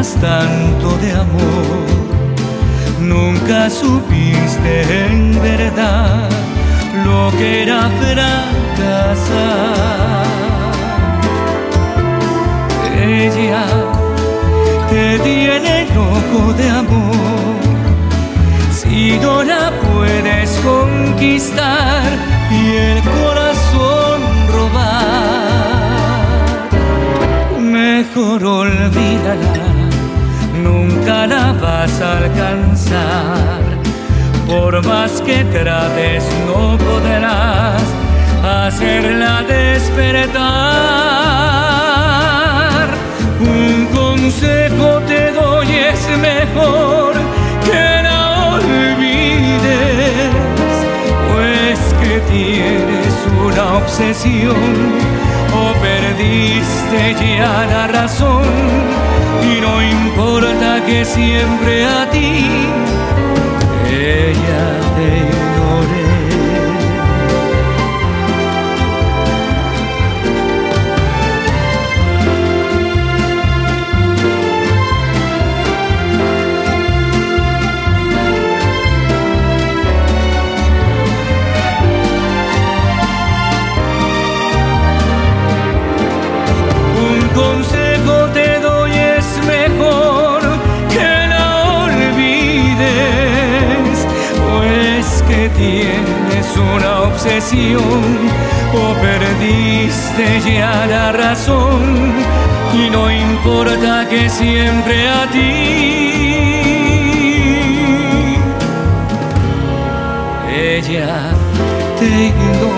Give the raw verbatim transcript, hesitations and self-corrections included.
sabías tanto de amor, nunca supiste en verdad lo que era fracasar. Ella te tiene loco de amor, si no la puedes conquistar y el corazón robar, mejor olvídala, nunca la vas a alcanzar. Por más que trates no podrás hacerla despertar. Un consejo te doy, es mejor que la olvides, pues que tienes una obsesión o perdiste ya la razón, y no importa que siempre a ti ella te ignore. Un consejo te doy, es mejor que la olvides, pues que tienes una obsesión o perdiste ya la razón, y no importa que siempre a ti ella te ignore.